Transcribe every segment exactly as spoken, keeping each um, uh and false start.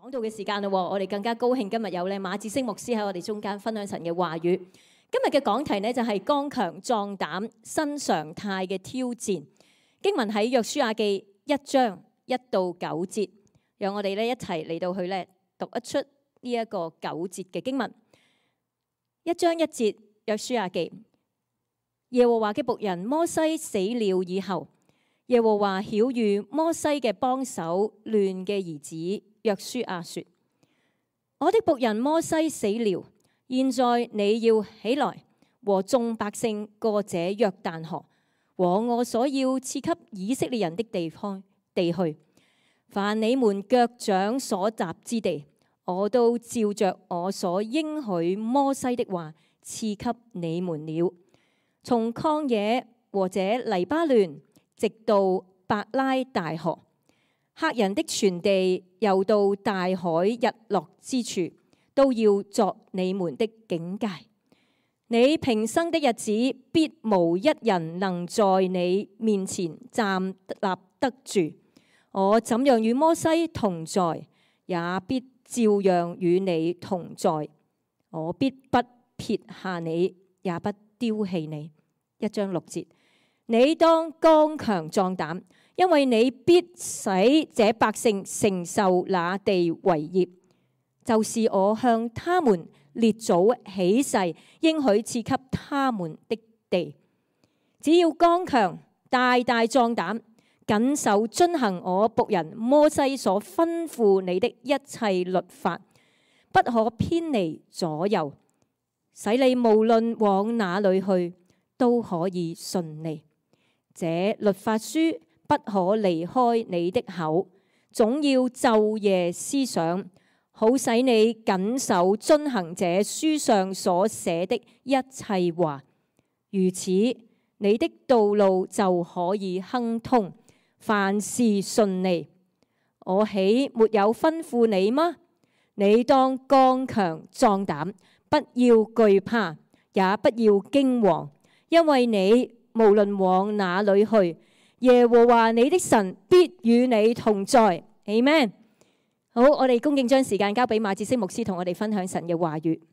講道嘅時間啦，我哋更加高興今日有咧馬志升牧師喺我哋中間分享神嘅話語。今日嘅講題呢，就係剛強壯膽新常態嘅挑戰。經文喺約書亞記一章一到九節，讓我哋咧一齊嚟到去咧讀一出呢一個九節嘅經文。一章一節，約書亞記，耶和華嘅僕人摩西死了以後，耶和華曉諭摩西嘅幫手亂嘅兒子約書亞說：我的僕人摩西死了，現在你要起來，和眾百姓過這約旦河，往我所要賜給以色列人的地方地去。凡你們腳掌所踏之地，我都照着我所應許摩西的話賜給你們了。從曠野和這黎巴嫩，直到伯拉大河，赫人的全地，又到大海日落之處，都要作你們的境界。你平生的日子，必無一人能在你面前站立得住。我怎樣與摩西同在，也必照樣與你同在。我必不撇下你，也不丟棄你。一章六節，你當剛強壯膽，因為你必使這百姓承受那地為業，就是我向他們列祖起誓應許賜給他們的地。只要剛強，大大壯膽，謹守遵行我僕人摩西所吩咐你的一切律法，不可偏離左右，使你無論往哪裏去都可以順利。這律法書不可離開你的口，總要晝夜思想，好使你謹守遵行這書上所寫的一切話。如此，你的道路就可以亨通，凡事順利。我豈沒有吩咐你嗎？你當剛強壯膽，不要懼怕，也不要驚惶，因為你無論往哪裏去，耶和華你的神必與你同在。阿們。好，我哋恭敬將時間交俾馬志升牧師同我哋分享神嘅話語。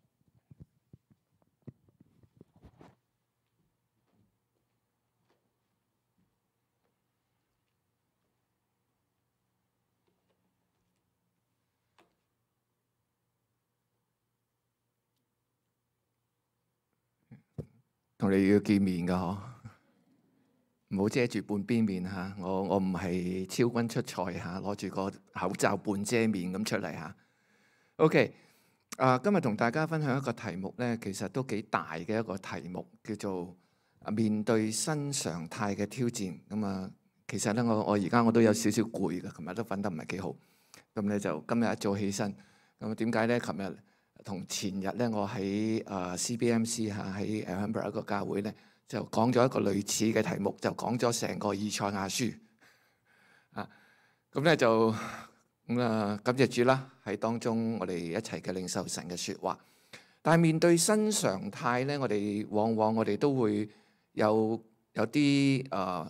同你要見面噶嗬，唔好遮住半邊面吓。我我唔係超軍出賽吓，攞住個口罩半遮面咁出嚟吓。OK， 啊，今日同大家分享一個題目咧，其實都幾大嘅一個題目，叫做面對新常態嘅挑戰。咁啊，其實咧我我而家我都有少少攰噶，琴日都瞓得唔係幾好。咁咧就今日一早起身，咁點解咧？琴日同前日咧，我喺誒 C B M C 嚇喺 Alhambra 一個教會咧，就講咗一個類似嘅題目，就講咗成個以賽亞書啊。咁咧就咁啊，感謝主啦，喺當中我哋一齊嘅領受神嘅説話。但係面對新常態咧，我哋往往我哋都會有有啲誒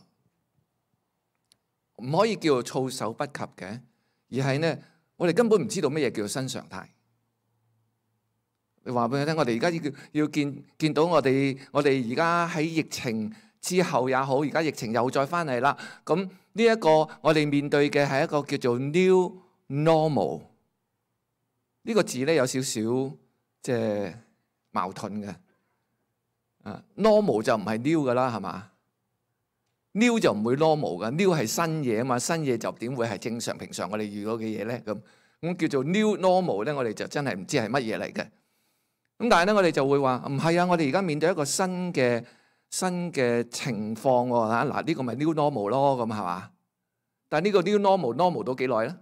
唔可以叫做措手不及嘅，而係咧我哋根本唔知道乜嘢叫做新常態。你話俾佢聽，我哋而家要要見見到我哋，我哋而家喺疫情之後也好，而家疫情又再翻嚟啦。咁呢一個我哋面對嘅係一個叫做 New Normal 呢個字咧，有少少即係矛盾嘅。啊 ，Normal 就唔係 new 噶啦，係嘛 ？New 就唔會 normal 噶 ，New 係新嘢啊嘛，新嘢就點會係正常平常我哋遇到嘅嘢咧？咁咁叫做 New Normal 咧，我哋就真係唔知係乜嘢嚟嘅。咁但係咧，我哋就會話唔係啊！我哋而家面對一個新嘅新嘅情況喎嚇，嗱呢個咪 new normal 咯，咁係嘛？但係呢個 new normal normal 到幾耐咧？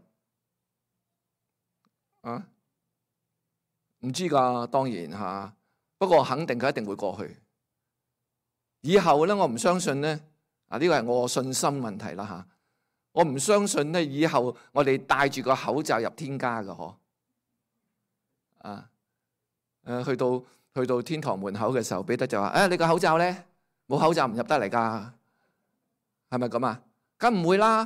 啊，唔知㗎，當然嚇。不過肯定佢一定會過去。以後咧，我唔相信咧。啊，呢個係我信心問題啦嚇。我唔相信咧，以後我哋戴住個口罩入天家㗎嗬。啊。誒去到去到天堂門口嘅時候，彼得就話：誒、哎、你個口罩咧，冇口罩唔入得嚟㗎，係咪咁啊？梗唔會啦！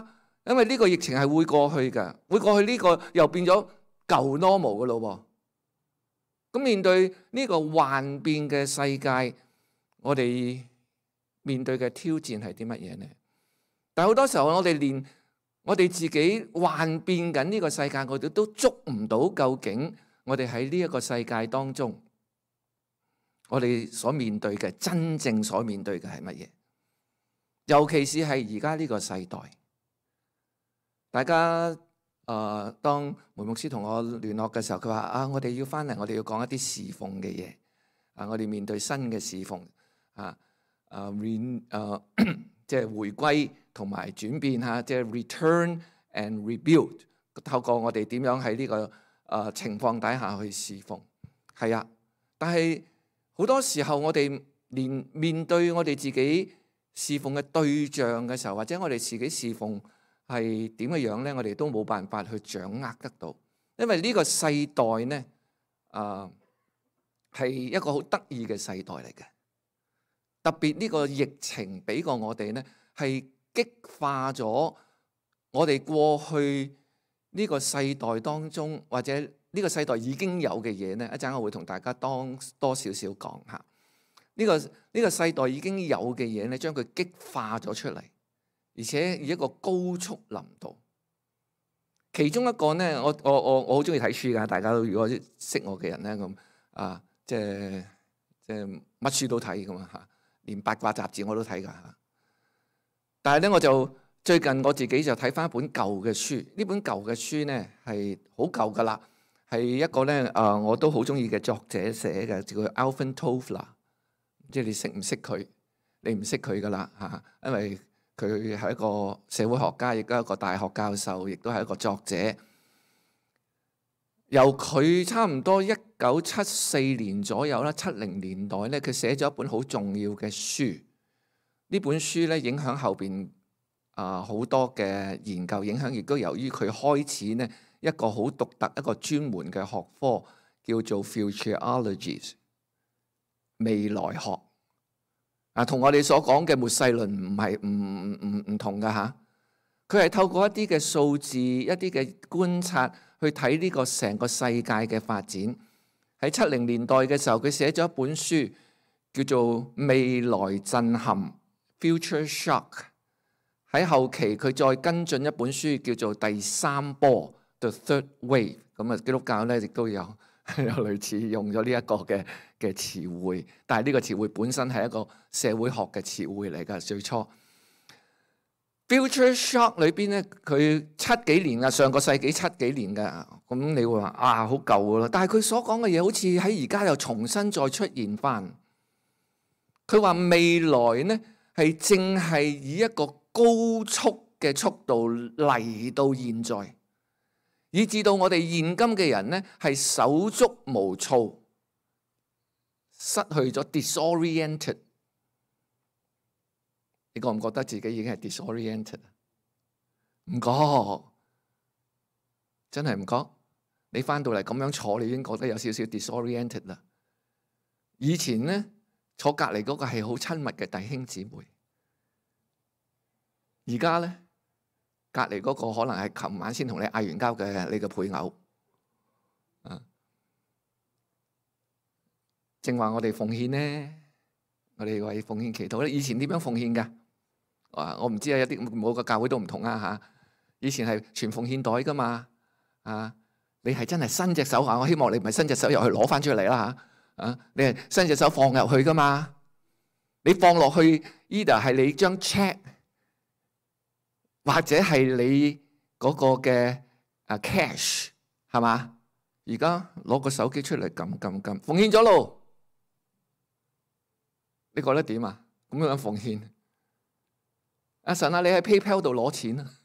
因為呢個疫情係會過去㗎，會過去呢個又變咗舊 normal 㗎咯喎。咁面對呢個幻變嘅世界，我哋面對嘅挑戰係啲乜嘢呢？但係好多時候，我哋連我哋自己幻變緊呢個世界，我哋都捉唔到究竟我哋喺呢一個世界當中，我哋所面對嘅真正所面對嘅係乜嘢？尤其是係而家呢個世代，大家誒、呃，當梅牧師同我聯絡嘅時候，佢話啊，我哋要翻嚟，我哋要講一啲侍奉嘅嘢啊，我哋面對新嘅侍奉啊，誒 re 誒，即係回歸同埋轉變嚇，即係 return and rebuild。透過我哋點樣喺呢個誒情況底下去侍奉，係啊，但係好多時候我哋連面對我哋自己侍奉嘅對象嘅時候，或者我哋自己侍奉係點嘅樣咧，我哋都冇辦法去掌握得到，因為呢個世代咧，啊係一個好得意嘅世代嚟嘅。特別呢個疫情俾過我哋咧，係激化咗我哋過去呢個世代當中，或者呢個世代已經有嘅嘢咧，一陣我會同大家當多少少講下。呢個呢個世代已經有嘅嘢咧，將佢激化咗出嚟，而且以一個高速臨到。其中一個咧，我我我我好中意睇書㗎，大家都如果識我嘅人咧咁啊，即係即係乜書都睇㗎嘛嚇，連八卦雜誌我都睇㗎嚇。但係咧，我就最近我自己就睇翻一本舊嘅書，呢本舊嘅書咧係好舊㗎啦，係一個咧啊，我都好中意嘅作者寫嘅，叫 Alvin Toffler。即係你識唔識佢？你唔識佢噶啦嚇，因為佢係一個社會學家，亦都係一個大學教授，亦都係一個作者。由佢差唔多一九七四年左右啦，七零年代咧，佢寫咗一本好重要嘅書。呢本書咧影響後邊啊好多嘅研究，影響亦都由於佢開始呢一個好獨特一個專門嘅學科，叫做 Futurology。未來學啊，同我哋所講嘅末世論唔係唔唔唔同㗎吓。佢係透過一啲嘅數字、一啲嘅觀察去睇呢個成個世界嘅發展。喺七零年代嘅時候，佢寫咗一本書叫做《未來震撼》（Future Shock）。喺後期佢再跟進一本書叫做《第三波》（The Third Wave）。咁啊，基督教咧亦都有。有類似用咗呢一個嘅嘅詞彙，但係呢個詞彙本身係一個社會學嘅詞彙嚟㗎。最初 Future Shock 裏邊咧，佢七幾年㗎，上個世紀七幾年㗎。咁你會話啊，好舊㗎啦。但係佢所講嘅嘢好似喺而家又重新再出現返。佢話未來呢係正係以一個高速嘅速度嚟到現在。以至到我哋現今嘅人呢，係手足無措，失去咗 disoriented。你覺唔覺得自己已經係 disoriented？ 唔覺，真係唔覺。你翻到嚟咁樣坐，你已經覺得有少少 disoriented 啦。以前呢，坐隔離嗰個係好親密嘅弟兄姊妹，而家呢。隔離嗰個可能係琴晚先同你嗌完交嘅你嘅配偶，啊，正話我哋奉獻呢，我哋為奉獻祈禱咧。以前點樣奉獻㗎？啊，我唔知啊，有啲每個教會都唔同啊嚇。以前係全奉獻袋㗎嘛，啊，你係真係伸隻手啊！我希望你唔係伸隻手入去攞翻出嚟啦嚇，啊，你係伸隻手放入去㗎嘛。你放落去，either係你張 check。或者係你嗰個嘅啊 cash 係嘛？而家攞個手機出嚟撳撳撳，奉獻咗咯。你覺得點啊？咁樣奉獻？阿神啊，你喺 PayPal 度攞錢啊？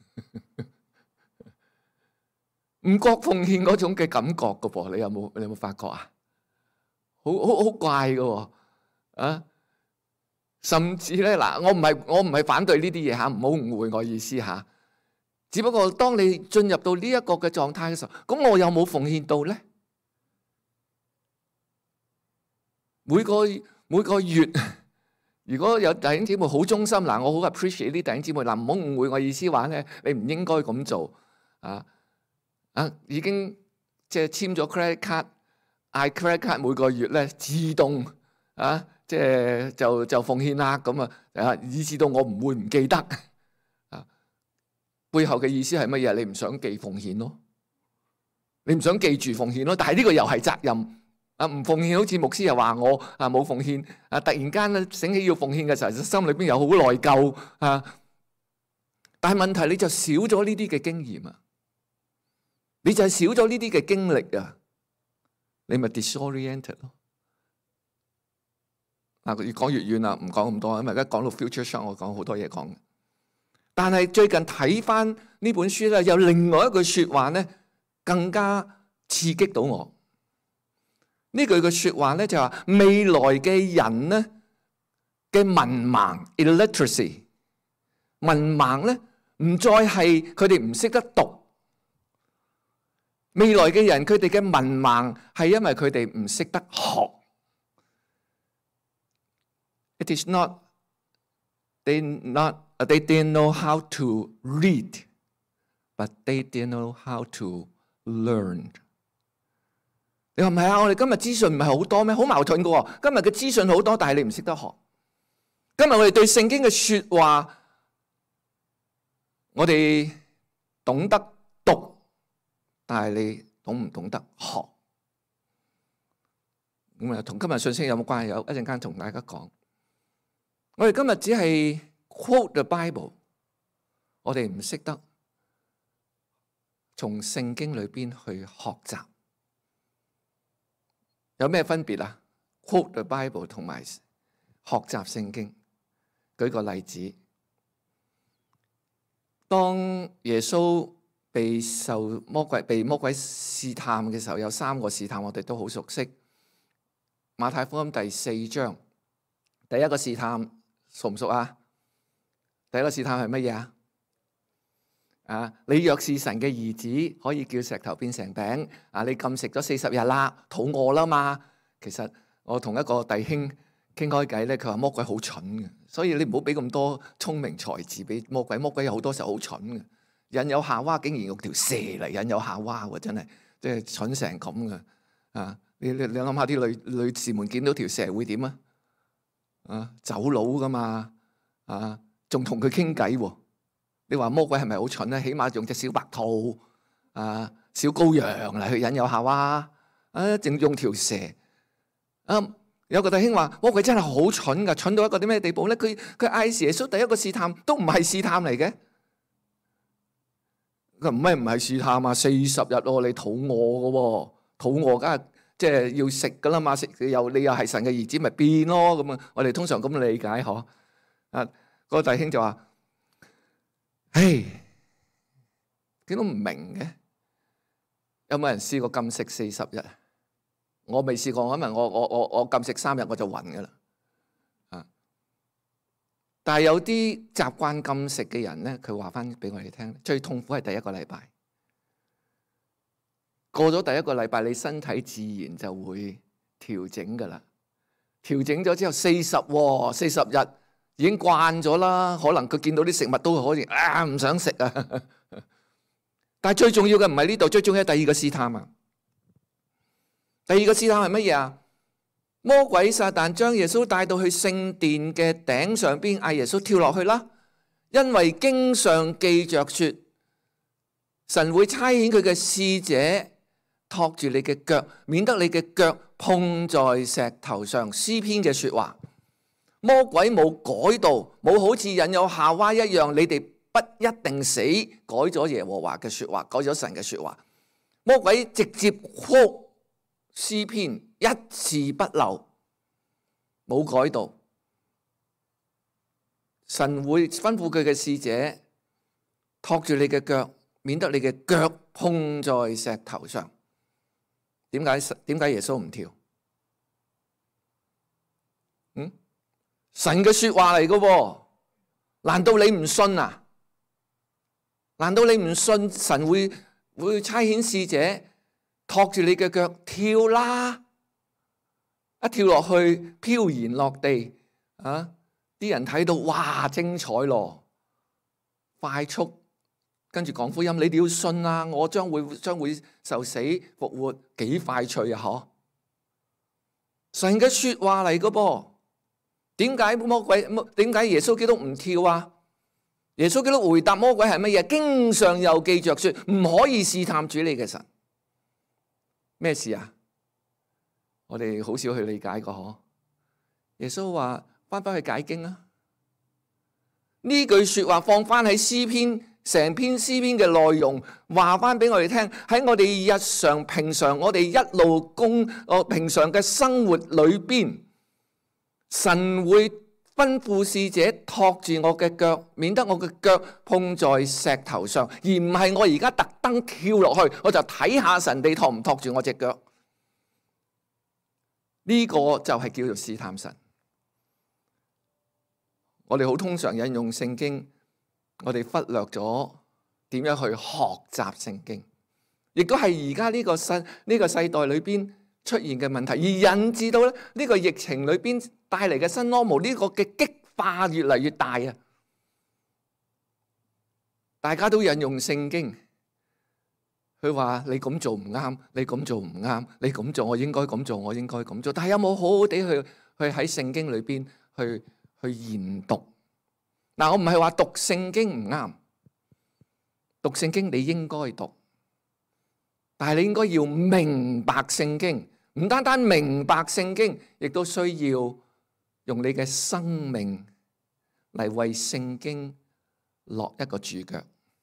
唔覺奉獻嗰種嘅感覺㗎噃？你有冇你有冇發覺啊？好好好怪㗎喎啊！甚至咧嗱，我唔係我唔係反對呢啲嘢嚇，唔好誤會我意思嚇。只不過當你進入到呢一個嘅狀態嘅時候，咁我有冇奉獻到咧？每個每個月如果有弟兄姊妹好忠心，嗱，我好 appreciate 啲弟兄姊妹，嗱，唔好誤會我意思話咧，你唔應該咁做啊啊！已經即係簽咗 credit card，嗌 credit card 每個月咧自動啊，即係就就奉獻啦咁啊啊，以至到我唔會唔記得啊。背後嘅意思係乜嘢？你唔想記奉獻咯，你唔想記住奉獻咯，但係呢個又係責任。啊！唔奉獻，好似牧師又話我啊冇奉獻啊！突然間咧醒起要奉獻嘅時候，心裏邊又好內疚啊！但係問題你就少咗呢啲嘅經驗啊，你就係少咗呢啲嘅經歷啊，你咪 disoriented 咯。嗱，越講越遠啦，唔講咁多，因為而家講到 future shock，我講好多嘢講。但係最近睇翻呢本書咧，有另外一句説話咧，更加刺激到我。呢句嘅説話咧就話未來嘅人咧嘅文盲 illiteracy 文盲咧唔再係佢哋唔識得讀，未來嘅人佢哋嘅文盲係因為佢哋唔識得學。It is not they not they didn't know how to read, but they didn't know how to learn。你話唔係啊？我哋今日資訊唔係好多咩？好矛盾噶喎！今日嘅資訊好多，但係你唔識得學。今日我哋對聖經嘅說話，我哋懂得讀，但係你懂唔懂得學？咁啊，同今日信息有冇關係？有一陣間同大家講。我哋今日只係 quote the Bible， 我哋唔識得從聖經裏邊去學習。有咩分別啊 ？Quote the Bible 同埋學習聖經。舉個例子，當耶穌被受魔鬼被魔鬼試探嘅時候，有三個試探，我哋都好熟悉。馬太福音第四章，第一個試探熟唔熟啊？第一個試探係乜嘢啊？啊！你若是神嘅兒子，可以叫石頭變成餅。啊！你禁食咗四十日啦，肚餓啦嘛。其實我同一個弟兄傾開偈咧，佢話魔鬼好蠢嘅，所以你唔好俾咁多聰明才智俾魔鬼。魔鬼有好多時候好蠢嘅，引誘夏娃竟然用條蛇嚟引誘夏娃喎，真係即係蠢成咁嘅。啊！你你你諗下啲女女士們見到條蛇會點啊？啊！走佬噶嘛。啊！仲同佢傾偈喎。你話魔鬼係咪好蠢咧？起碼用隻小白兔、啊小羔羊嚟去引誘夏娃，啊，淨用條蛇。啊，有個弟兄話魔鬼真係好蠢噶，蠢到一個啲咩地步咧？佢佢嗌耶穌第一個試探都唔係試探嚟嘅。佢唔係唔係試探啊？四十日咯，你肚餓噶喎，肚餓梗係即係要食噶啦嘛，食又你又係神嘅兒子，咪變咯咁啊！我哋通常咁理解嗬。啊，嗰個弟兄就話。唉，點解唔明嘅？有冇人試過禁食四十日？我未試過，因為我我我我禁食三日我就暈噶啦。啊！但係有啲習慣禁食嘅人咧，佢話翻俾我哋聽，最痛苦係第一個禮拜。過咗第一個禮拜，你身體自然就會調整噶啦。調整咗之後，四十喎，四十日。已經慣咗啦，可能佢見到啲食物都可以啊唔想食啊。但係最重要嘅唔係呢度，最重要係第二個試探啊。第二個試探係乜嘢啊？魔鬼撒旦將耶穌帶到去聖殿嘅頂上邊，嗌耶穌跳落去啦。因為經上記着說，神會差遣佢嘅使者托住你嘅腳，免得你嘅腳碰在石頭上。詩篇嘅說話。魔鬼冇改到，冇好似引誘夏娃一樣，你哋不一定死，改咗耶和華嘅說話，改咗神嘅說話。魔鬼直接 quote 詩篇，一字不漏，冇改到。神會吩咐佢嘅使者托住你嘅腳，免得你嘅腳碰在石頭上。點解？點解耶穌唔跳？嗯？神嘅說話嚟㗎，難道你唔信啊？難道你唔信神會會差遣使者托住你嘅腳跳啦？一跳落去飄然落地啊！ 啲人睇到哇精彩咯，快速跟住講福音，你哋要信啊！我將會將會受死復活，幾快脆啊！嗬，神嘅說話嚟噶噃，點解魔鬼？點解耶穌基督唔跳啊？耶穌基督回答魔鬼係乜嘢？經上又記着說，唔可以試探主你嘅神。咩事啊？我哋好少去理解個嗬。耶穌話翻返去解經啊，呢句說話放翻喺詩篇，成篇詩篇嘅內容話翻俾我哋聽，喺我哋日常平常我哋一路工我平常嘅生活裏邊，神會吩咐使者托住我嘅腳，免得我嘅腳碰在石頭上，而唔係我而家特登跳落去，我就睇下神地托唔托住我隻腳。呢個就係叫做試探神。我哋好通常引用聖經，我哋忽略咗點樣去學習聖經，亦都係而家呢個世呢個世代裏邊出現嘅問題，而引致到咧呢個疫情裏邊帶嚟嘅新 normal 呢個嘅激化越嚟越大啊！大家都引用聖經，佢話你咁做唔啱，你咁做唔啱，你咁做我應該咁做，我應該咁做。但係有冇好好地去去喺聖經裏邊去去研讀？嗱，我唔係話讀聖經唔啱，讀聖經你應該讀，但係你應該要明白聖經。唔單單明白聖經，亦都需要用你嘅生命嚟為聖經落一個注腳。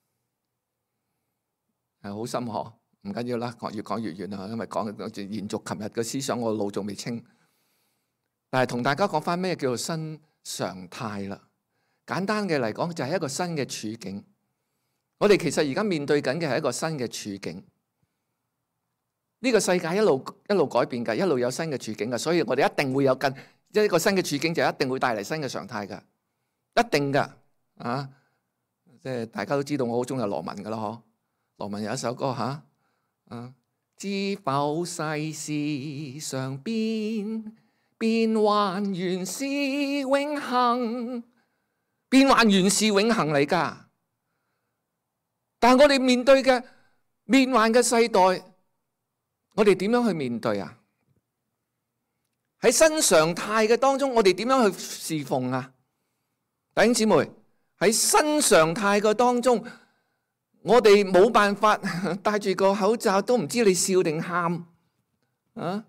係好深嗬，唔緊要啦，越講越遠啦，因為講延續琴日嘅思想，我腦仲未清。但係同大家講翻咩叫做新常態啦。簡單嘅嚟講，就係一個新嘅處境。我哋其實而家面對緊嘅係一個新嘅處境。呢個世界一路一路改變㗎，一路有新嘅處境㗎，所以我哋一定會有更一個新嘅處境，就一定會帶嚟新嘅常態㗎，一定㗎啊！即係大家都知道，我好中意羅文㗎啦，嗬。羅文有一首歌嚇，啊，知否世事常變，變幻原是永恆，變幻原是永恆嚟㗎。但係我哋面對嘅變幻嘅世代，我哋點樣去面對啊？喺新常態嘅當中，我哋點樣去侍奉啊？弟兄姊妹，喺新常態嘅當中，我哋冇辦法戴住個口罩，都唔知你笑定喊啊！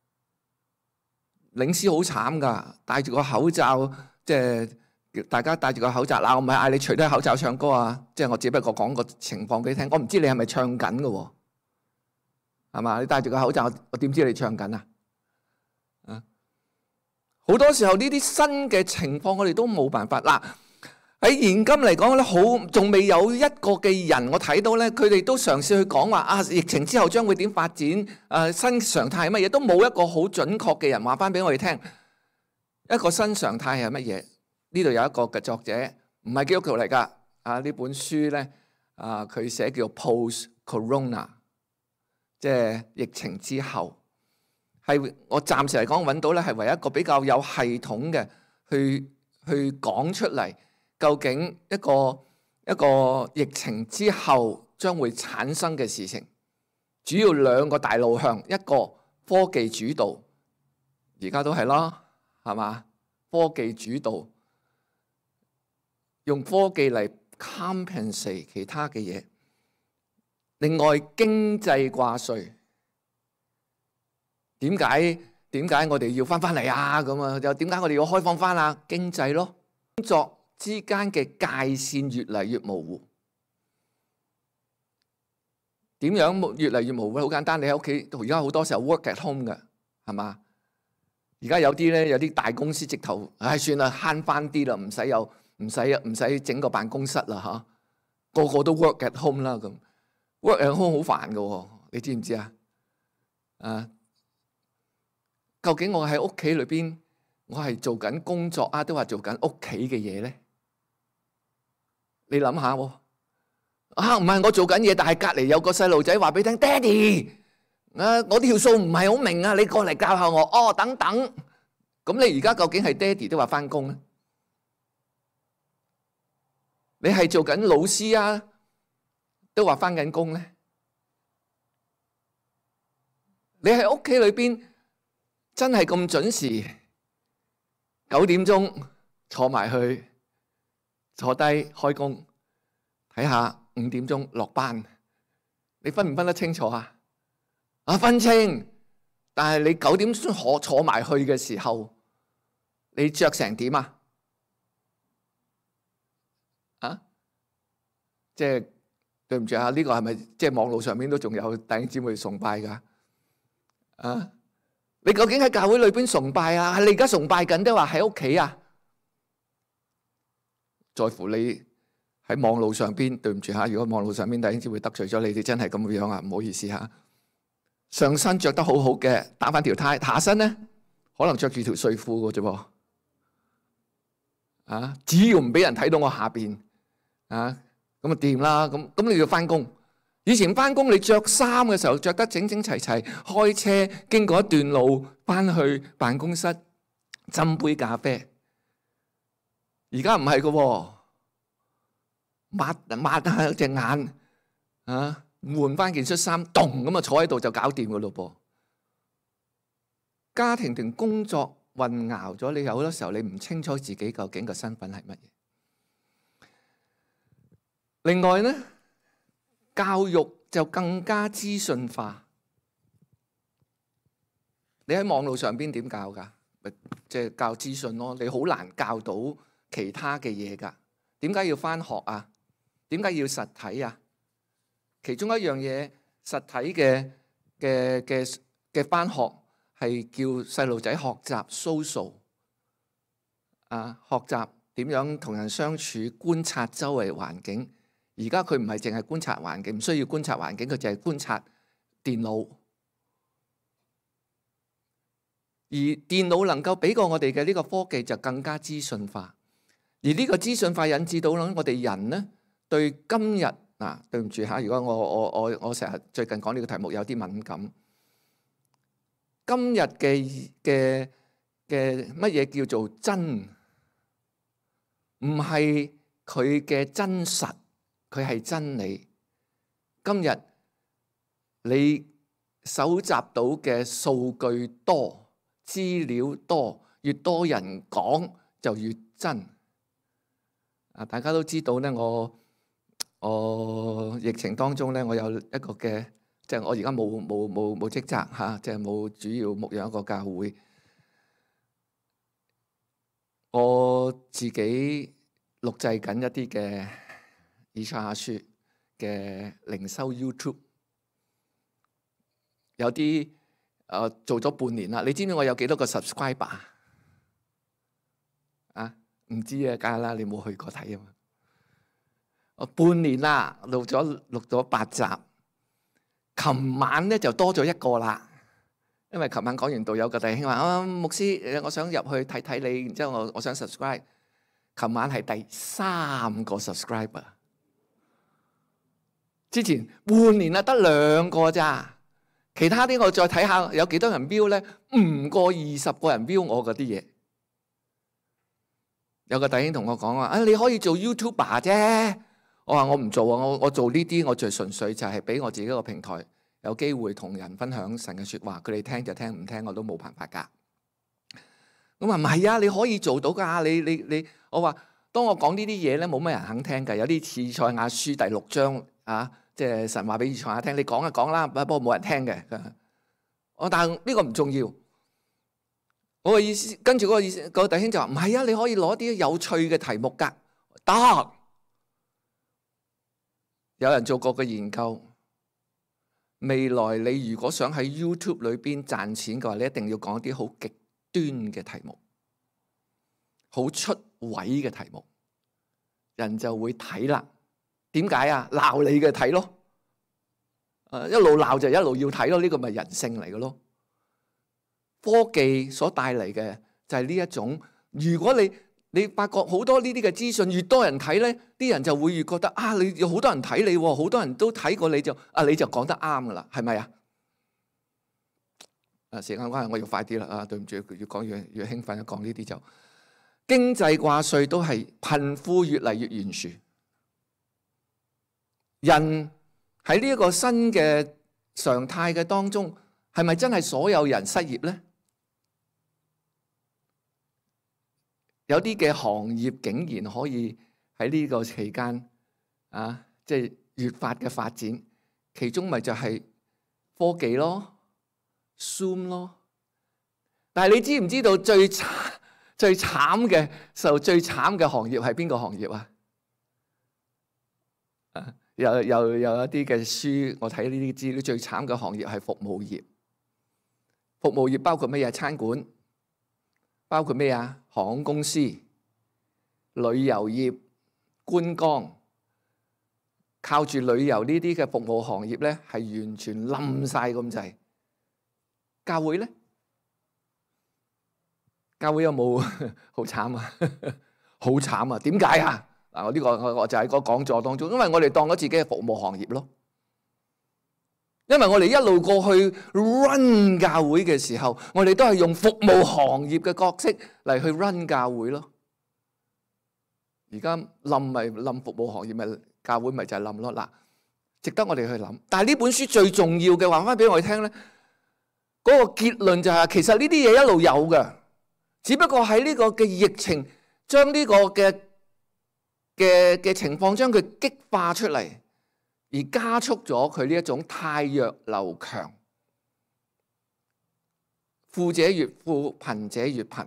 領詩好慘噶，戴住個口罩，即係大家戴住個口罩。嗱，我唔係嗌你除低口罩唱歌啊，即係我只不過講個情況俾你聽。我唔知你係咪唱緊嘅喎。係嘛？你戴住個口罩，我點知你唱緊啊？啊！好多時候呢啲新嘅情況，我哋都冇辦法。嗱，喺現今嚟講咧，好仲未有一個嘅人，我睇到咧，佢哋都嘗試去講話啊，疫情之後將會點發展？誒、啊，新常態係乜嘢？都冇一個好準確嘅人話翻俾我哋聽。一個新常態係乜嘢？呢度有一個嘅作者，唔係基督徒嚟㗎。啊，呢本書咧，啊，佢寫叫 Post Corona。即係疫情之後，係我暫時嚟講揾到咧，係唯一一個比較有系統嘅去去講出嚟，究竟一個一個疫情之後將會產生嘅事情，主要兩個大路向，一個科技主導，而家都係啦，係嘛？科技主導，用科技嚟 compensate 其他嘅嘢。另外經濟掛帥，點解點解我哋要翻翻嚟啊？咁啊，又點解我哋要開放翻啊？經濟咯，工作之間嘅界線越嚟越模糊。點樣越嚟越模糊？好簡單，你喺屋企而家好多時候 work at home 嘅，係嘛？而家有啲咧，有啲大公司直頭，唉，算啦，慳翻啲啦，唔使有，唔使唔使整個辦公室啦，嚇，個個都 work at home 啦咁。work at home 好煩㗎喎，你知唔知啊？啊，究竟我喺屋企裏邊，我係做緊工作啊，都話做緊屋企嘅嘢咧？你諗下喎，啊，唔係我做緊嘢，但係隔離有個細路仔話俾你聽，爹哋，啊，我條數唔係好明啊，你過嚟教下我。哦，等等，咁你而家究竟係爹哋都話翻工咧？ 你係做緊老師啊，都話返緊工咧？你喺屋企裏邊真係咁準時九點鐘坐埋去坐低開工，睇下五點鐘落班，你分唔分得清楚啊？啊，分清，但係你九點鐘坐坐埋去嘅時候，你着成點啊？啊，即係對唔住啊！呢個係咪即係網絡上面都仲有弟兄姊妹崇拜㗎？啊，你究竟喺教會裏邊崇拜啊？係你而家崇拜緊，定話喺屋企啊？在乎你喺網絡上邊，對唔住嚇。如果網絡上邊弟兄姊妹得罪咗你哋，真係咁樣啊，唔好意思嚇。上身着得好好嘅，打翻條呔，下身咧可能着住條睡褲嘅啫噃。啊，只要唔俾人睇到我下邊。啊，咁啊掂啦，咁咁你要翻工。以前翻工你着衫嘅時候着得整整齊齊，開車經過一段路翻去辦公室斟杯咖啡。而家唔係㗎喎，抹抹下隻眼，啊，換翻件恤衫，咚咁啊坐喺度就搞掂㗎咯噃。家庭同工作混淆咗，你有好多時候你唔清楚自己究竟個身份係乜嘢。另外呢，教育就更加資訊化。你喺網路上邊點教㗎？咪即係教資訊咯。你好難教到其他嘅嘢㗎。點解要返學啊？點解要實體啊？其中一樣嘢，實體嘅嘅嘅嘅返學係叫細路仔學習 social 啊，學習點樣同人相處，觀察周圍環境。而家佢唔係淨係觀察環境，唔需要觀察環境，佢淨係觀察電腦。而電腦能夠俾過我哋嘅呢個科技就更加資訊化。而呢個資訊化引致到我哋人呢，對今日嗱，對唔住嚇，如果我我我我成日最近講呢個題目有啲敏感。今日嘅嘅嘅乜嘢叫做真？唔係佢嘅真實。佢係真理。今日你搜集到嘅數據多，資料多，越多人講就越真。啊，大家都知道咧，我我疫情當中咧，我有一個嘅，即係我而家冇冇冇冇職責嚇，即係冇主要牧養一個教會。我自己錄製緊一啲嘅以賽亞書嘅靈修 YouTube， 有啲誒、呃、做咗半年啦。你知唔知我有幾多個 subscriber 啊？唔知啊，梗係啦，你冇去過睇啊嘛。我半年啦，錄咗錄咗八集。琴晚咧就多咗一個啦，因為琴晚講完道，有個弟兄話：啊，牧師，我想入去睇睇你，然之後我我想 subscribe。琴晚係第三個 subscriber。之前半年啊，得兩個咋，其他啲我再睇下有幾多人 view 咧，唔過二十個人 view 我嗰啲嘢。有個弟兄同我講話：啊，你可以做 YouTuber 啫。我話我唔做啊，我我做呢啲，我最純粹就係俾我自己個平台有機會同人分享神嘅説話，佢哋聽就聽，唔聽我都冇辦法㗎。咁話唔係啊，你可以做到㗎，你你你，我話當我講呢啲嘢咧，冇乜人肯聽㗎，有啲似以賽亞書第六章啊。即係神話俾以賽亞聽，你講就講啦，不過冇人聽嘅。我但係呢個唔重要。我嘅意思，跟住嗰個意思，嗰個弟兄就話唔係啊，你可以攞啲有趣嘅題目㗎，得。有人做過個研究，未來你如果想喺 YouTube 裏邊賺錢嘅話，你一定要講啲好極端嘅題目，好出位嘅題目，人就會睇啦。點解啊？鬧你嘅睇咯，誒一路鬧就一路要睇咯，呢個咪人性嚟嘅咯。科技所帶嚟嘅就係呢一種，如果你你發覺好多呢啲嘅資訊越多人睇咧，啲人就會越覺得啊，你有好多人睇你，好多人都睇過你就啊，你就講得啱噶啦，係咪啊？啊，時間關係，我要快啲啦啊！對唔住，越講越越興奮，一講呢啲就經濟掛帥都係貧富越嚟越懸殊。 人喺呢一個新嘅常態嘅當中，係咪真係所有人失業咧？有啲嘅行業竟然可以喺呢個期間啊，即係越發嘅發展，其中咪就係科技咯、Zoom 咯。但係你知唔知道最慘最慘嘅受最慘嘅行業係邊個行業啊？啊，有有有一啲嘅書，我睇呢啲資料，最慘嘅行業係服務業。服務業包括咩嘢？餐館，包括咩啊？航空公司、旅遊業、觀光，靠住旅遊呢啲嘅服務行業咧，係完全冧晒咁滯。教會咧？教會有冇好慘啊？好慘啊！點解啊？嗱，我呢個我我就喺個講座當中，因為我哋當咗自己係服務行業咯。因為我哋一路過去 run 教會嘅時候，我哋都係用服務行業嘅角色嚟去 run 教會咯。而家冧咪冧服務行業，咪教會咪就係冧咯。嗱，值得我哋去諗。但係呢本書最重要嘅話翻俾我哋聽咧，嗰個結論就係其實呢啲嘢一路有嘅。只不過喺呢個嘅疫情，將呢個嘅嘅嘅情況，將佢激化出嚟，而加速咗佢呢一種汰弱留強，富者越富，貧者越貧。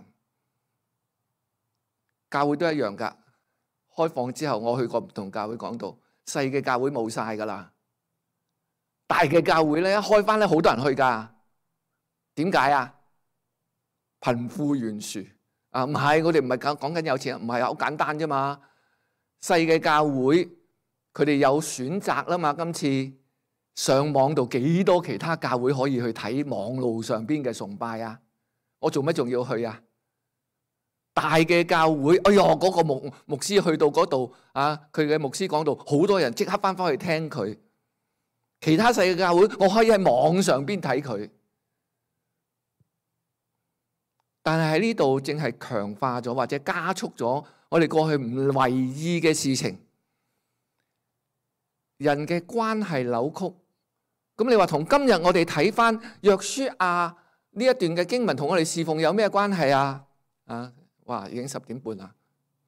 教會都一樣噶，開放之後，我去過唔同教會講道，細嘅教會冇晒噶啦，大嘅教會咧一開翻咧，好多人去噶。點解啊？貧富懸殊啊，唔係，我哋唔係講講緊有錢，唔係，好簡單啫嘛。細嘅教會佢哋有選擇啦嘛。今次上網度幾多其他教會可以去睇網路上邊嘅崇拜啊？我做乜仲要去啊？大嘅教會，哎唷，嗰個牧牧師去到嗰度啊，佢嘅牧師講到，好多人即刻翻返去聽佢。其他細嘅教會，我可以喺網上邊睇佢。但係喺呢度正係強化咗或者加速咗我哋過去唔為意嘅事情，人嘅關係扭曲。咁你話同今日我哋睇翻約書亞呢一段嘅經文，同我哋侍奉有咩關係啊？啊，哇，已經十點半啦。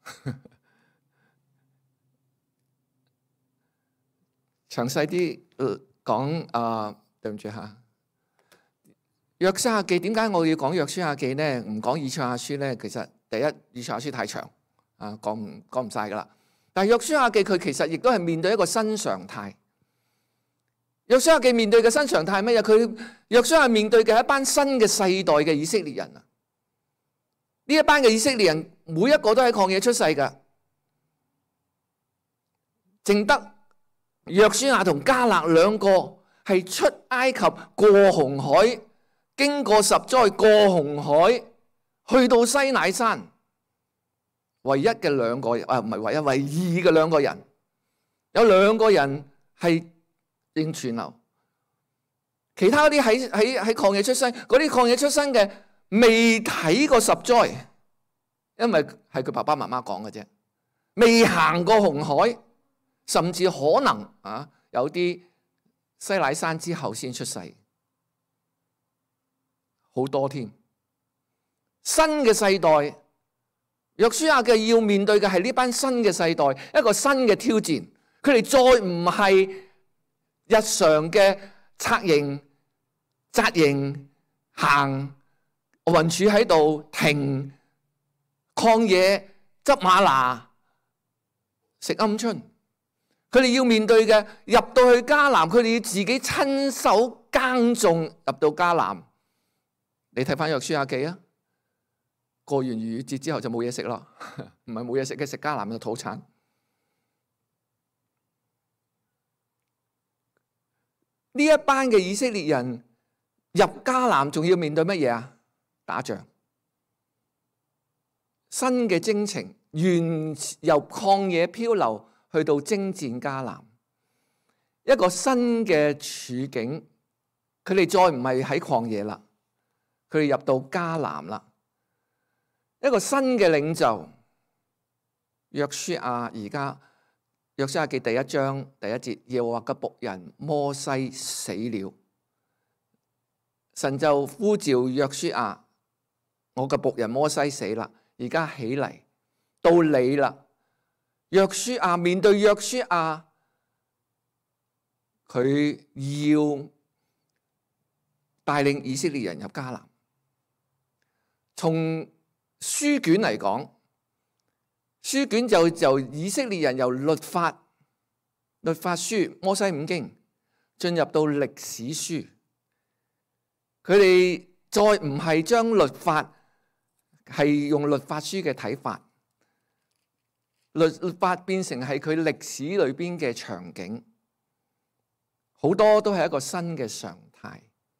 詳細啲講啊，對唔住嚇。約書亞記點解我要講約書亞記呢？唔講以賽亞書呢？其實第一，以賽亞書太長，啊，講唔講唔晒噶啦。但係約書亞記佢其實亦都係面對一個新常態。約書亞記面對嘅新常態係乜嘢？佢約書亞面對嘅係一班新嘅世代嘅以色列人啊！呢一班嘅以色列人每一個都喺曠野出世噶，淨得約書亞同迦勒兩個係出埃及過紅海。經過十災過紅海，去到西乃山，唯一嘅兩個啊，唔係唯一，唯二嘅兩個人，有兩個人係應傳流，其他啲喺喺喺曠野出生，嗰啲曠野出生嘅未睇過十災，因為係佢爸爸媽媽講嘅啫，未行過紅海，甚至可能啊有啲西乃山之後先出世。好多添，新嘅世代，約書亞嘅要面對嘅係呢班新嘅世代，一個新嘅挑戰。佢哋再唔係日常嘅策營、紮營、行雲柱喺度停曠野執嗎哪食鵪鶉。佢哋要面對嘅，入到去迦南，佢哋要自己親手耕種，入到迦南。你睇翻約書亞記啊，過完逾越節之後就冇嘢食咯，唔係冇嘢食嘅，食迦南嘅土產。呢一班嘅以色列人入迦南，仲要面對乜嘢啊？打仗，新嘅征程，原由曠野漂流去到征戰迦南，一個新嘅處境。佢哋再唔係喺曠野啦。佢哋入到迦南啦，一個新嘅領袖約書亞而家約書亞記第一章第一節，耶和華嘅僕人摩西死了，神就呼召約書亞，我嘅僕人摩西死啦，而家起嚟到你啦。約書亞面對約書亞，佢要帶領以色列人入迦南。從書卷嚟講，書卷就就以色列人由律法、律法書、摩西五經進入到歷史書，佢哋再唔係將律法係用律法書嘅睇法。律法變成係佢歷史裏邊嘅場景，好多都係一個新嘅常態。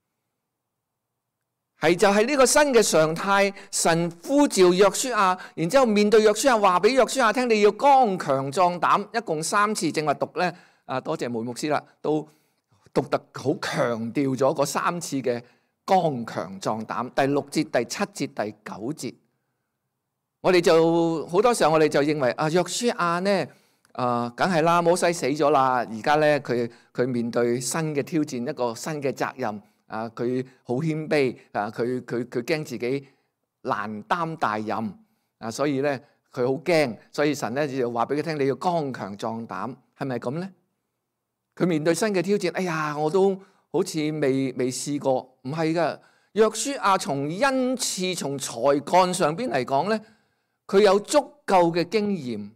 係就係呢個新嘅常態，神呼召約書亞，然之後面對約書亞，話俾約書亞聽，你要剛強壯膽，一共三次。正話讀咧，啊多謝梅牧師啦，都讀得好強調咗嗰三次嘅剛強壯膽。第六節、第七節、第九節。我哋就好多時候，我哋就認為啊，約書亞呢，啊，梗係啦，摩西死咗啦，而家咧佢佢面對新嘅挑戰，一個新嘅責任，啊，佢好謙卑，啊，佢佢佢驚自己難擔大任，啊，所以咧佢好驚，所以神咧就話俾佢聽，你要剛強壯膽，係咪咁咧？佢面對新嘅挑戰，哎呀，我都好似未未試過，唔係噶，約書亞從恩賜、從才幹上邊嚟講咧。佢有足夠嘅經驗，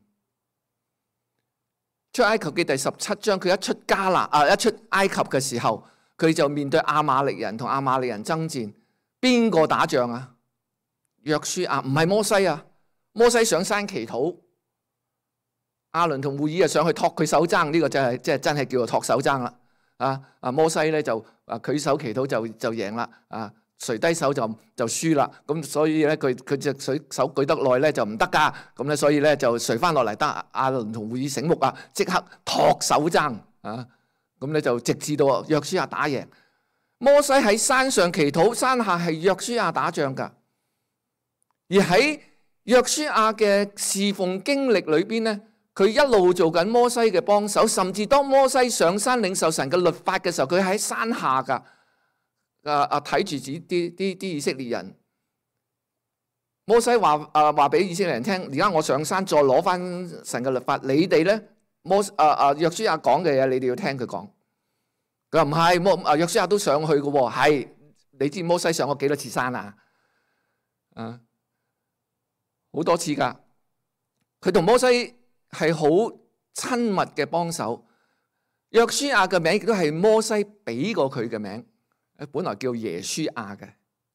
出埃及記第十七章，佢一出迦南啊，一出埃及嘅時候，佢就面對亞瑪力人同亞瑪力人爭戰，邊個打仗啊？約書亞，唔係摩西啊！摩西上山祈禱，亞倫同戶珥啊上去托佢手踭，呢、這個就係即係真係叫做托手踭啦。啊啊，摩西咧就啊舉手祈禱就就贏啦啊！垂低手就就輸啦，咁所以咧佢佢隻水手舉得耐咧就唔得噶，咁咧所以咧就垂翻落嚟，得亞倫同戶珥醒目啊，即刻托手踭啊，咁咧就直至到約書亞打贏。摩西喺山上祈禱，山下係約書亞打仗噶，而喺約書亞嘅侍奉經歷裏邊咧，佢一路做緊摩西嘅幫手，甚至當摩西上山領受神嘅律法嘅時候，佢喺山下噶。啊啊！睇住自己啲啲啲以色列人，摩西話啊話俾以色列人聽，而家我上山再攞翻神嘅律法，你哋咧摩啊啊約書亞講嘅嘢，你哋要聽佢講。佢話唔係，摩啊約書亞都上去嘅喎，係你知摩西上過幾多次山啊？啊，好多次㗎。佢同摩西係好親密嘅幫手。約書亞嘅名亦都係摩西俾過佢嘅名。本來叫耶書亞嘅，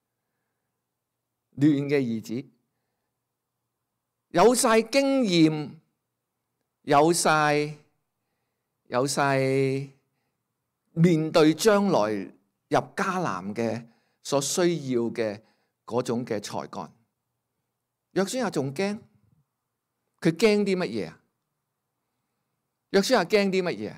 嫩嘅兒子，有晒經驗，有晒有晒面對將來入迦南嘅所需要嘅嗰種嘅才幹。約書亞仲驚，佢驚啲乜嘢啊？約書亞驚啲乜嘢？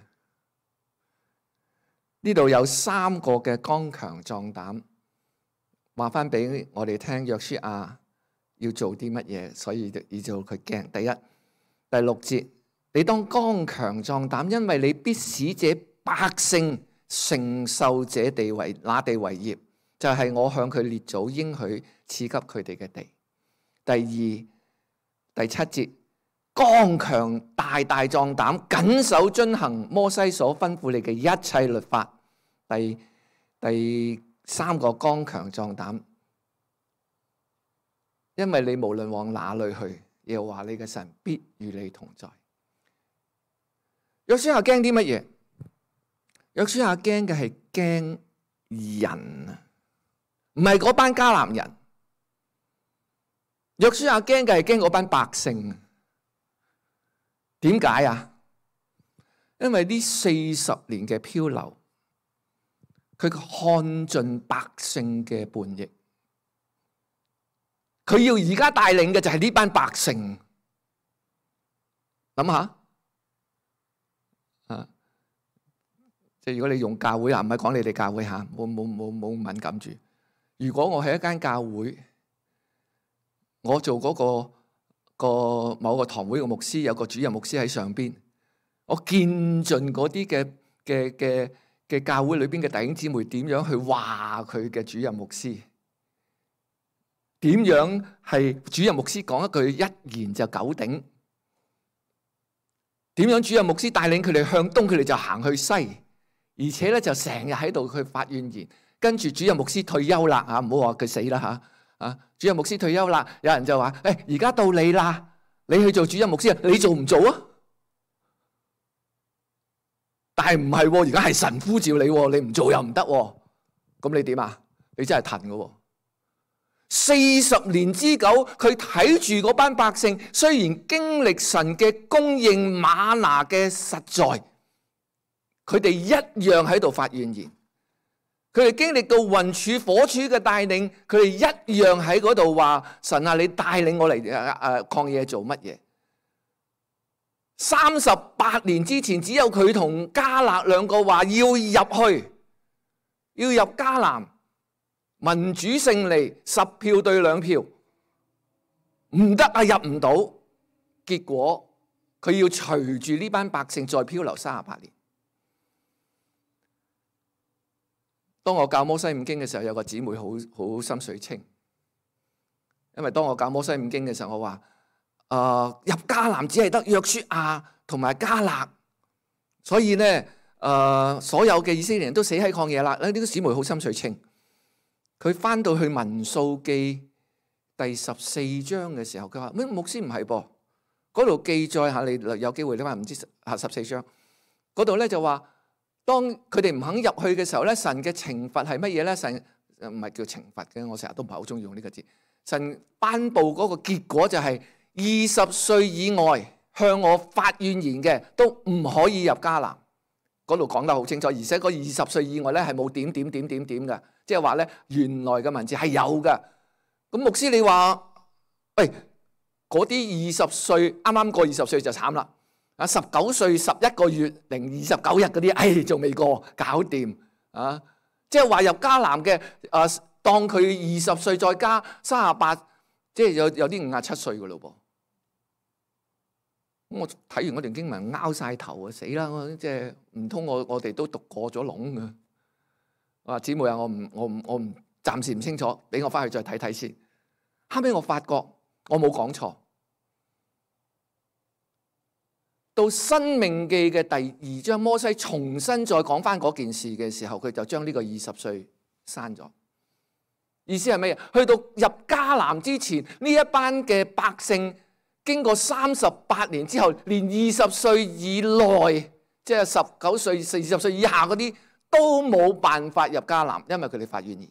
呢度有三個嘅剛強壯膽，話翻俾我哋聽，約書亞要做啲乜嘢，所以以致佢驚。第一，第六節，你當剛強壯膽，因為你必使這百姓承受這地為那地為業，就係、是、我向佢列祖應許賜給佢哋嘅地。第二、第七節，剛強大大壯膽，謹守遵行摩西所吩咐你嘅一切律法。第第三個剛強壯膽，因為你無論往哪裏去，耶和華你嘅神必與你同在。約書亞驚啲乜嘢？約書亞驚嘅係驚人啊，唔係嗰班迦南人。約書亞驚嘅係驚嗰班百姓。點解啊？因為呢四十年嘅漂流，佢看盡百姓嘅叛逆，佢要而家帶領嘅就係呢班百姓。諗下啊，即係如果你用教會啊，唔係講你哋教會吓，冇冇冇冇敏感住。如果我喺一間教會，我做嗰個個某個堂會嘅牧師，有個主任牧師喺上邊， 我見盡嗰啲嘅嘅嘅嘅教會裏邊嘅弟兄姊妹點樣去話佢嘅主任牧師，點樣係主任牧師講一句一言就九鼎，點樣主任牧師帶領佢哋向東，佢哋就行去西，而且咧就成日喺度去發怨言。跟住主任牧師退休啦，啊唔好話佢死啦吓，啊主任牧師退休啦，有人就話：誒而家到你啦，你去做主任牧師啊，你做唔做啊？但係唔係喎，而家係神呼召你喎，你唔做又唔得喎，咁你點啊？你真係騰㗎喎！四十年之久，佢睇住嗰班百姓，雖然經歷神嘅供應嗎哪嘅實在，佢哋一樣喺度發怨言。佢哋經歷到雲柱火柱嘅帶領，佢哋一樣喺嗰度話：神啊，你帶領我嚟誒誒曠野做乜嘢？三十八年之前，只有佢同迦勒兩個話要入去，要入迦南，民主勝利，十票對兩票，唔得啊，入唔到。結果佢要隨住呢班百姓再漂流三十八年。當我教摩西五經嘅時候，有個姊妹好好心水清，因為當我教摩西五經嘅時候，我話：誒、呃、入迦南只係得約書亞同埋迦勒，所以咧誒、呃、所有嘅以色列人都死喺曠野啦。呢、這個姊妹好心水清，佢翻到去民數記第十四章嘅時候，佢話：咩牧師唔係噃，嗰度記載下，你有機會你話唔知下十四章嗰度咧就話。當佢哋唔肯入去嘅時候咧，神嘅懲罰係乜嘢咧？神唔係叫懲罰嘅，我成日都唔係好中意用呢個字。神頒布嗰個結果就係二十歲以外向我發怨言嘅都唔可以入迦南。嗰度講得好清楚，而且嗰二十歲以外咧係冇點點點點點嘅，即係話咧原來嘅文字係有嘅。咁牧師你話，喂嗰啲二十歲啱啱過二十歲就慘啦。啊！十九歲十一個月零二十九日嗰啲，哎，仲未過，搞掂啊！即係話入迦南嘅，啊，當佢二十歲再加三十八，即係有有啲五十七歲噶咯噃。咁我睇完嗰段經文，拗晒頭啊！死啦！我即係唔通我我哋都讀過咗籠嘅。我話姊妹啊，我唔我唔我唔暫時唔清楚，俾我翻去再睇睇先。後尾我發覺我冇講錯。到申命記嘅第二章，摩西重新再講翻嗰件事嘅時候，佢就將呢個二十歲刪咗。意思係咩？去到入迦南之前，呢一班嘅百姓經過三十八年之後，連二十歲以內，即係十九歲、四十歲以下嗰啲，都冇辦法入迦南，因為佢哋發怨言。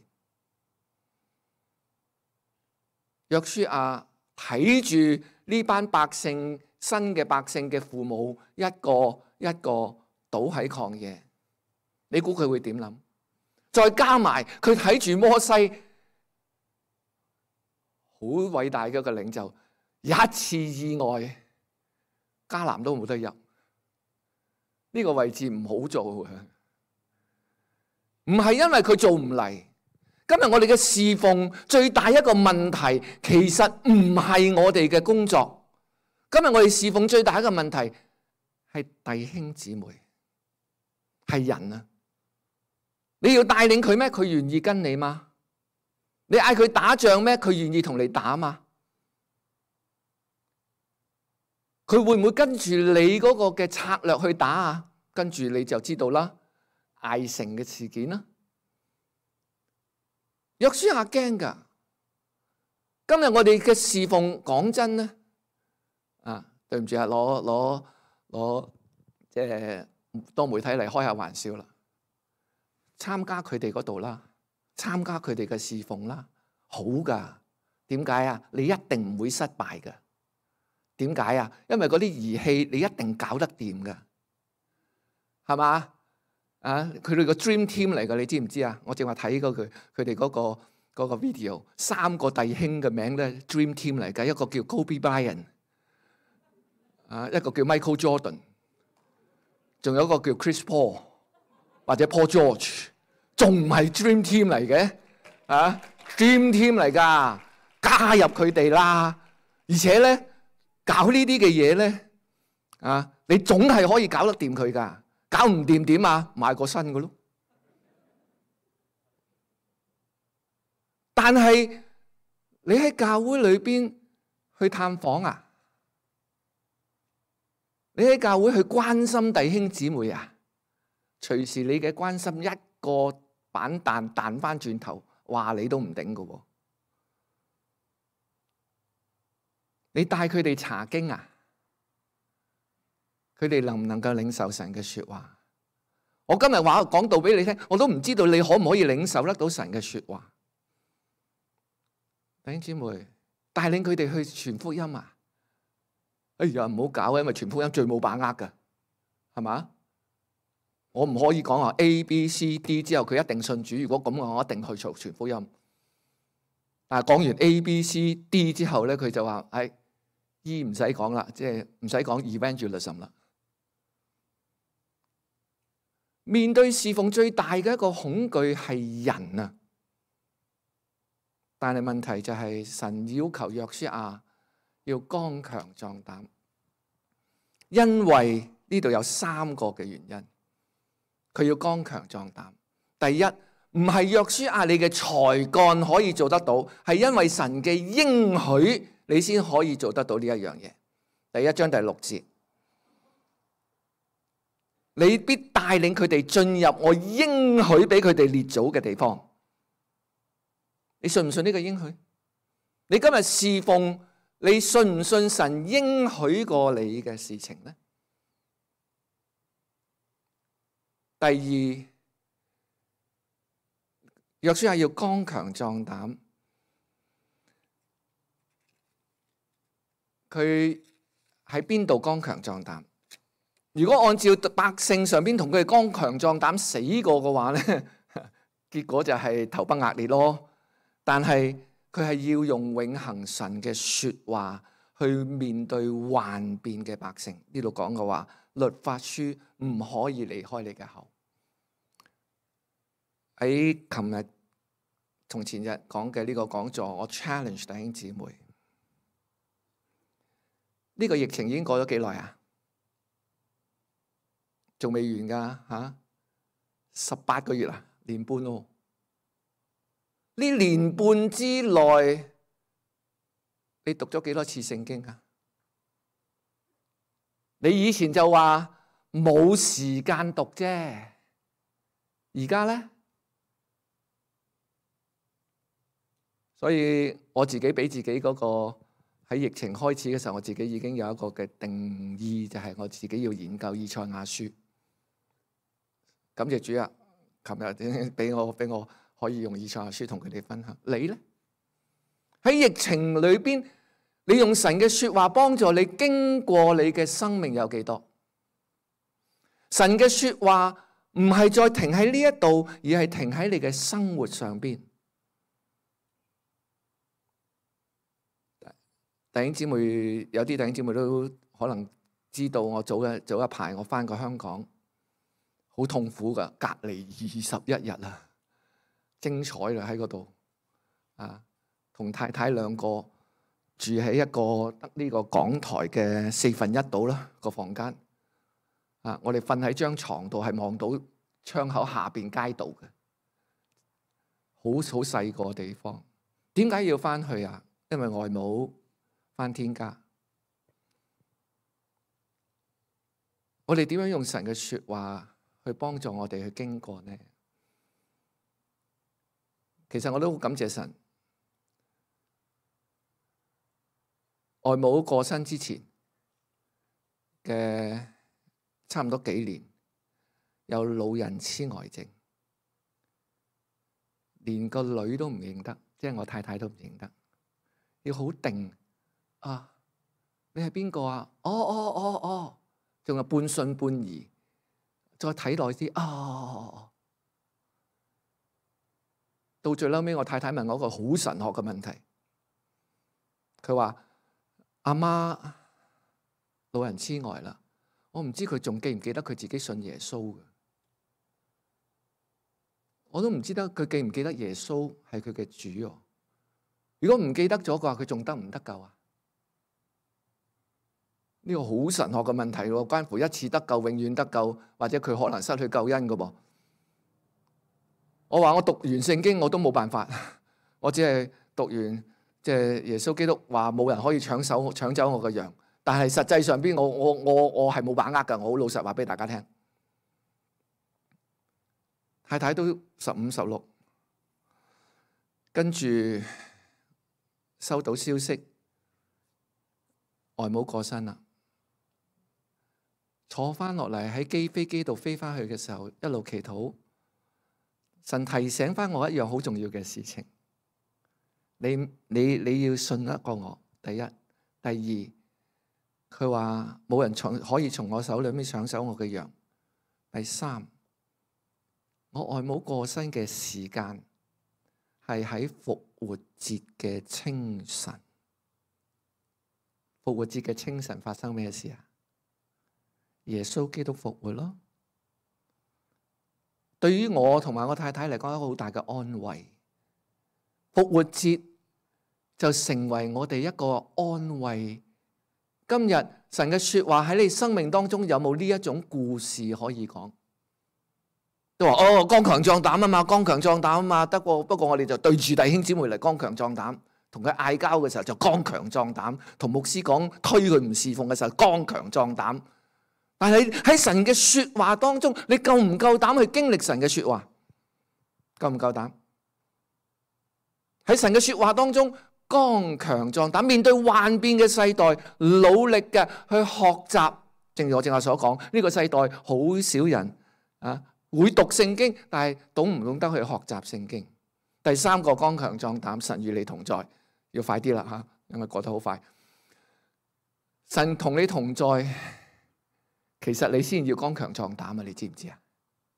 約書亞睇住呢班百姓。新嘅百姓嘅父母一個一個倒喺曠野，你估佢會點諗？再加埋佢睇住摩西，好偉大嘅一個領袖，一次意外，迦南都冇得入。呢、這個位置唔好做嘅，唔係因為佢做唔嚟。今日我哋嘅侍奉最大一個問題，其實唔係我哋嘅工作。今日我哋侍奉最大一個問題係弟兄姊妹，係人啊！你要帶領佢咩？佢願意跟你嗎？你嗌佢打仗咩？佢願意同你打嗎？佢會唔會跟住你嗰個嘅策略去打啊？跟住你就知道啦，艾城嘅事件啦。約書亞驚㗎。今日我哋嘅侍奉，講真咧。啊，對唔住啊，攞攞攞，即係多媒體嚟開下玩笑啦。參加佢哋嗰度啦，參加佢哋嘅侍奉啦，好噶。點解啊？你一定唔會失敗噶。點解啊？因為嗰啲儀器你一定搞得掂噶，係嘛？啊，佢哋個 dream team 嚟噶，你知唔知啊？我正話睇過佢佢哋嗰個嗰個 video， 三個弟兄嘅名咧 dream team 嚟噶，一個叫 Kobe Bryant。啊，一個叫 Michael Jordan， 仲有一個叫 Chris Paul 或者 Paul George， 仲唔係 Dream Team 嚟嘅？啊 ，Dream Team 嚟噶，加入佢哋啦！而且咧，搞呢啲嘅嘢咧， 啊，你總係可以搞得掂佢㗎，搞唔掂點啊？買個新嘅咯。但係你喺教會裏邊去探訪啊，你喺教會去關心弟兄姊妹啊，隨時你嘅關心一個板彈彈翻轉頭，話你都唔頂㗎喎。你帶佢哋查經啊，佢哋能唔能夠領受神嘅說話？我今日話講道俾你聽，我都唔知道你可唔可以領受得到神嘅說話。弟兄姊妹，帶領佢哋去傳福音啊！哎呀，唔好搞啊，因為傳福音最冇把握㗎，係嘛？我唔可以講話 A、B、C、D 之後佢一定信主。如果咁嘅話，我一定去做傳福音。但係講完 A、B、C、D 之後咧，佢就話：哎 E 唔使講啦，即係唔使講 evangelism 啦。面對侍奉最大嘅一個恐懼係人啊！但係問題就係神要求約書亞要剛強壯膽，因為呢度有三個嘅原因，佢要剛強壯膽。第一，唔係約書亞你嘅才幹可以做得到，係因為神嘅應許你先可以做得到呢一樣嘢。第一章第六節，你必帶領佢哋進入我應許俾佢哋列祖嘅地方。你信唔信呢個應許？你今日侍奉，你信唔信神應許過你嘅事情呢？第二，約書亞要剛強壯膽，佢喺邊度剛強壯膽？如果按照百姓上邊同佢哋剛強壯膽死過嘅話咧，結果就係頭崩額裂咯。但係佢係要用永恆神嘅說話去面對幻變嘅百姓。呢度講嘅話，律法書唔可以離開你嘅口。喺琴日同前日講嘅呢個講座，我 challenge 弟兄姊妹，呢個疫情已經過咗幾耐啊？仲未完噶吓，十八個月啊，年半咯。呢年半之內，你讀咗幾多次聖經啊？你以前就話冇時間讀啫，而家咧，所以我自己俾自己嗰個喺疫情開始嘅時候，我自己已經有一個嘅定義，就係我自己要研究以賽亞書。感謝主啊！琴日俾我俾我。可以用以賽亞書同佢哋分享。你呢？喺疫情裏邊，你用神嘅說話幫助你經過你嘅生命有幾多？神嘅說話唔係再停喺呢一度，而係停喺你嘅生活上邊。弟兄姊妹，有啲弟兄姊妹都可能知道，我早一早一排我翻過香港，好痛苦噶，隔離二十一日啊！精彩啦喺嗰度啊，同太太兩個住喺一個得呢個港台嘅四分一度啦個房間啊，我哋瞓喺張床度係望到窗口下邊街道嘅，好好細個地方。點解要翻去啊？因為外母翻天家。我哋點樣用神嘅說話去幫助我哋去經過呢？其實我都好感謝神，外母過身之前嘅差唔多幾年，有老人痴呆症，連個女都唔認得，即係我太太都唔認得，要好定啊！你係邊個啊？哦哦哦哦，仲有半信半疑，再睇耐啲啊！到最嬲尾，我太太問我一個好神學嘅問題。佢話：阿媽老人痴呆啦，我唔知佢仲記唔記得佢自己信耶穌嘅。我都唔知得佢記唔記得耶穌係佢嘅主啊。如果唔記得咗嘅話，佢仲得唔得救啊？ 呢個好神學嘅問題喎，關乎一次得救、永遠得救，或者佢可能失去救恩嘅噃。我話我讀完聖經我都冇辦法，我只係讀完即係耶穌基督話冇人可以搶手搶走我嘅羊，但係實際上邊我我我我係冇把握㗎。我好老實話俾大家聽，太太都十五十六，跟住收到消息外母過身啦。坐翻落嚟喺機飛機度飛翻去嘅時候，一路祈禱，神提醒翻我一樣好重要嘅事情。你你你要信得過我。第一，第二，佢話冇人從可以從我手裏面搶走我嘅羊。第三，我外母過身嘅時間係喺復活節嘅清晨。復活節嘅清晨發生咩事啊？耶穌基督復活咯，對於我同埋我太太嚟講，一個好大嘅安慰。復活節就成為我哋一個安慰。今日神嘅說話喺你生命當中有冇呢一種故事可以講？都話哦，剛強壯膽啊嘛，剛強壯膽啊嘛，得過不過我哋就對住弟兄姊妹嚟剛強壯膽，同佢嗌交嘅時候就剛強壯膽，同牧師講推佢唔侍奉嘅時候剛強壯膽。但係喺神嘅說話當中，你夠唔夠膽去經歷神嘅說話？夠唔夠膽？喺神嘅說話當中，剛強壯膽，面對幻變嘅世代，努力嘅去學習。正如我正話所講，呢個世代好少人啊會讀聖經，但係懂唔懂得去學習聖經？第三個剛強壯膽，神與你同在，要快啲啦吓，因為過得好快。神同你同在。其實你先要剛強壯膽啊！你知唔知啊？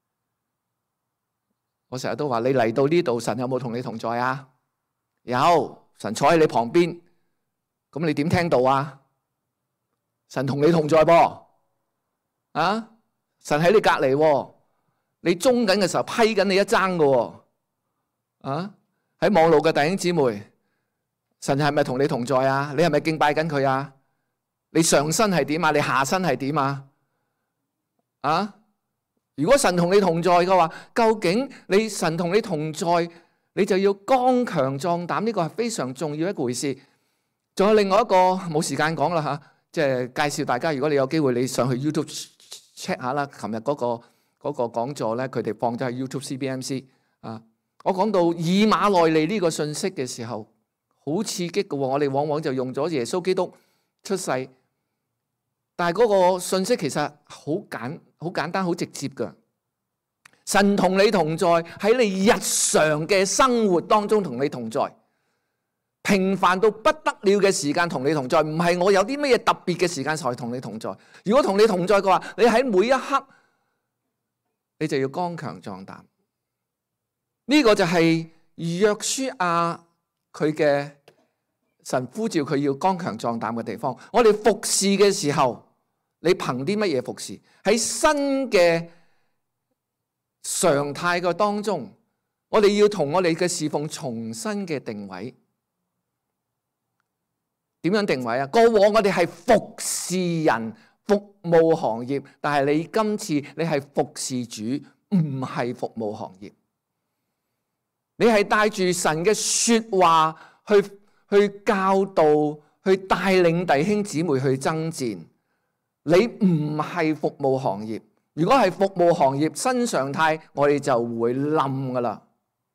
我成日都話你嚟到呢度，神有冇同你同在啊？有，神坐喺你旁邊，咁你點聽到啊？神同你同在噃，啊！神喺你隔籬，你中緊嘅時候批緊你一爭嘅，啊！喺網絡嘅弟兄姊妹，神係咪同你同在啊？你係咪敬拜緊佢啊？你上身係點啊？你下身係點啊？啊！如果神同你同在嘅話，究竟你神同你同在，你就要剛強壯膽，呢個係非常重要一回事。仲有另外一個冇時間講啦吓，即係介紹大家，如果你有機會，你上去 YouTube check 下啦。琴日嗰個嗰個講座咧，佢哋放咗喺 YouTube C B M C 啊。我講到以馬內利呢個信息嘅時候，好刺激嘅。我哋往往就用咗耶穌基督出世。但係嗰個信息其實好簡好簡單好直接㗎。神同你同在，喺你日常嘅生活當中同你同在，平凡到不得了嘅時間同你同在，唔係我有啲乜嘢特別嘅時間才同你同在。如果同你同在嘅話，你喺每一刻你就要剛強壯膽。呢個就係約書亞佢嘅神呼召佢要剛強壯膽嘅地方。我哋服侍嘅時候，你憑啲乜嘢服侍？喺新嘅常態嘅當中，我哋要同我哋嘅侍奉重新嘅定位。點樣定位啊？過往我哋係服侍人、服務行業，但係你今次你係服侍主，唔係服務行業。你係帶住神嘅說話去去教導、去帶領弟兄姊妹去爭戰。你唔係服務行業，如果係服務行業新常態，我哋就會冧噶啦。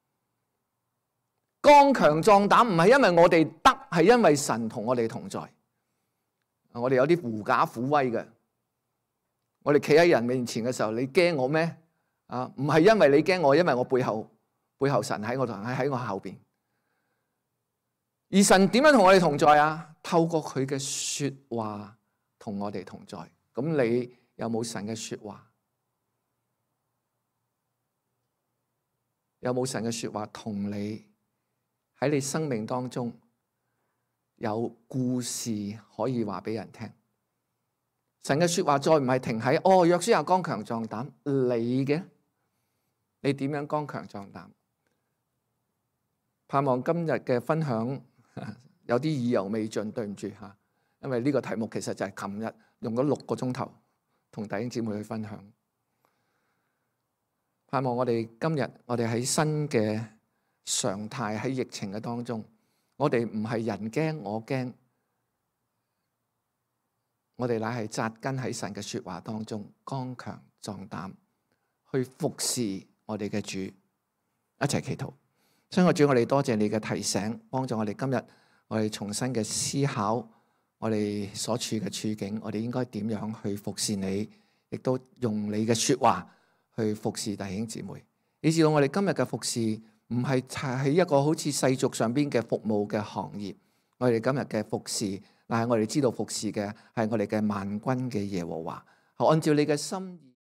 剛強壯膽唔係因為我哋得，係因為神同我哋同在。我哋有啲狐假虎威嘅，我哋企喺人面前嘅時候，你驚我咩？啊，唔係因為你驚我，因為我背後背後神喺我同喺喺我後邊。而神點樣同我哋同在啊？透過佢嘅說話。同我哋同在，咁你有冇神嘅說話？有冇神嘅說話同你喺你生命當中有故事可以話俾人聽？神嘅說話再唔係停喺哦，約書亞剛強壯膽，你嘅你點樣剛強壯膽？盼望今日嘅分享有啲意猶未盡，對唔住吓。 因為呢個題目其實就係琴日用咗六個鐘頭同弟兄姊妹去分享。盼望我哋今日我哋喺新嘅常態，喺疫情嘅當中，我哋唔係人驚我驚，我哋乃係扎根喺神嘅說話當中，剛強壯膽去服侍我哋嘅主，一齊祈禱。所以我主，我哋多謝你嘅提醒，幫助我哋今日我哋重新嘅思考我哋所處嘅處境，我哋應該點樣去服侍你，亦都用你嘅說話去服侍弟兄姊妹。以至到我哋今日嘅服侍唔係喺一個好似世俗上邊嘅服務嘅行業，我哋今日嘅服侍，但係我哋知道服侍嘅係我哋嘅萬軍嘅耶和華，係按照你嘅心意。